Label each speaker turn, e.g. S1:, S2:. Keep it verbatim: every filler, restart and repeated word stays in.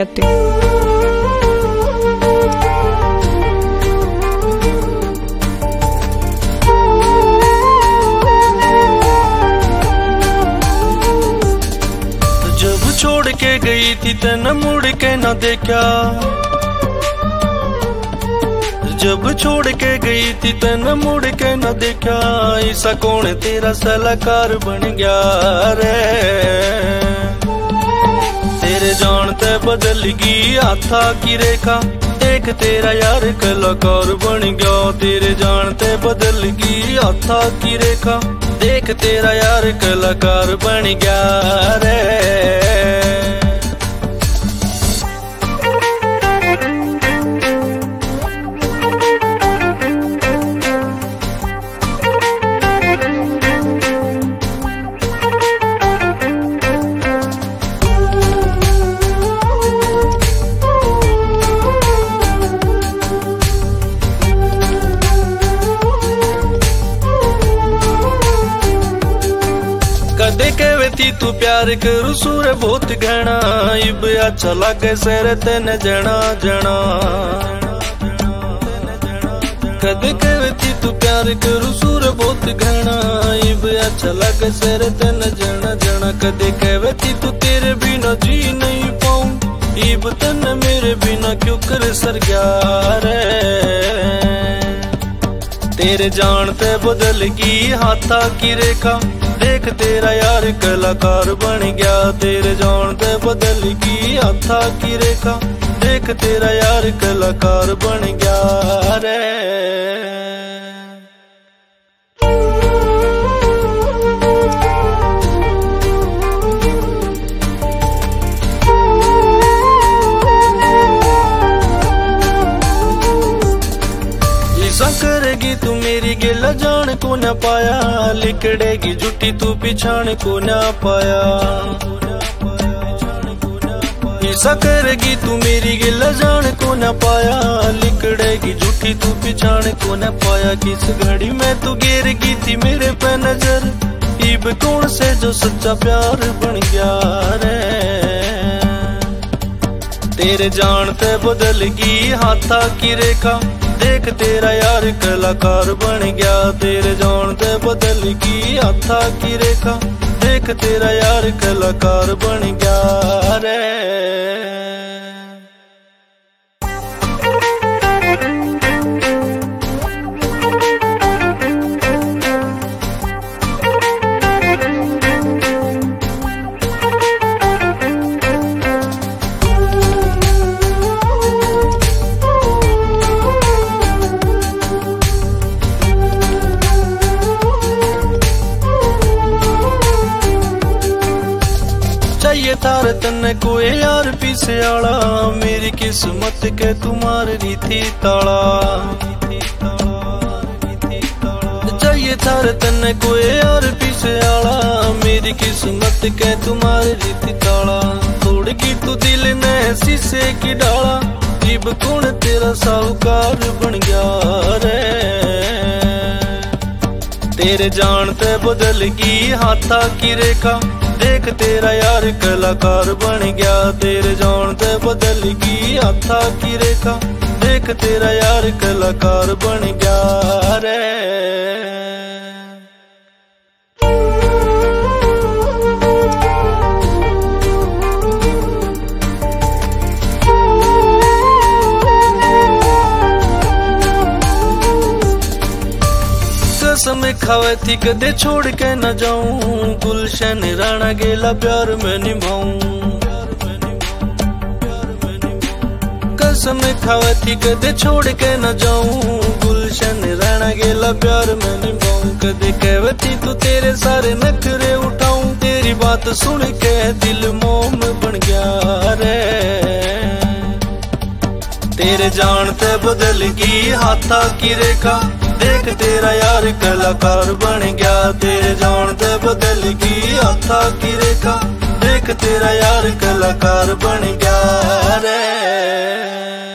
S1: जब छोड़ के गई थी तन मुड़ के न देखा, जब छोड़ के गई थी तन मुड़ के न देखा, ऐसा कौन तेरा सलाहकार बन गया रे। तेरे जानते बदल गई हाथा की रेखा, देख तेरा यार कलाकार बन गया। तेरे जानते बदल गई हाथा की रेखा, देख तेरा यार कलाकार बन गया रे। कदे कहवे थी तू प्यार करू सूर बहुत घना, इब अच्छा लागे सर तेन जना जना। कदे कहवे थी तू प्यार करू सूर बहुत घना, इब अच्छा लागे सर तेन जना जना। कदे कहवे थी तू तेरे बिना जी नहीं पाऊं, इब तन मेरे बिना क्यों कर सर गया रे। तेरे जानते बदल गई हाथा की रेखा, देख तेरा यार कलाकार बन गया। तेरे जानते बदल गई हाथा की रेखा, देख तेरा यार कलाकार बन गया रे। करेगी तू मेरी गिला जान को न पाया, लिकड़ेगी झूठी तू पिछाण को न पाया। ऐसा करेगी तू मेरी गिला जान को न पाया, लिकड़ेगी झूठी तू पिछाण को न पाया। किस घड़ी में तू गिरगी थी मेरे पे नजर, इब कौन से जो सच्चा प्यार बन गया रे। तेरे जानते बदल गई हाथा की रेखा, देख तेरा यार कलाकार बन गया। तेरे जानते बदल गई हाथा की रेखा, देख तेरा यार कलाकार बन गया रे। चाहिए तार तन्ने कोई यार पीछे आला, मेरी किस्मत के तुम्हार रीति ताला। चाहिए तार तन्ने कोई यार पीछे आला, मेरी किस्मत के तुम्हार रीति ताला। तोड़ की तू दिल ने शीशे की डाला, इब कौन तेरा साहूकार बन गया रे। तेरे जानते बदल गई हाथा की रेखा, देख तेरा यार कलाकार बन गया। तेरे जानते बदल गई हाथा की रेखा, देख तेरा यार कलाकार बन गया रे। कसम खावे थी कदे छोड़ के न जाऊं, गुलशन राणा गेला प्यार में निभाऊं। कसम खावे थी कदे छोड़ के न जाऊं, गुलशन राणा गेला प्यार में निभाऊं। कदे कहवे थी तू तेरे सारे नखरे उठाऊं, तेरी बात सुन के दिल मोम बन गया रे। तेरे जानते बदल गई हाथा की रेखा, देख तेरा यार कलाकार बन गया। तेरे जानते बदल गई हाथा की रेखा, देख तेरा यार कलाकार बन गया रे।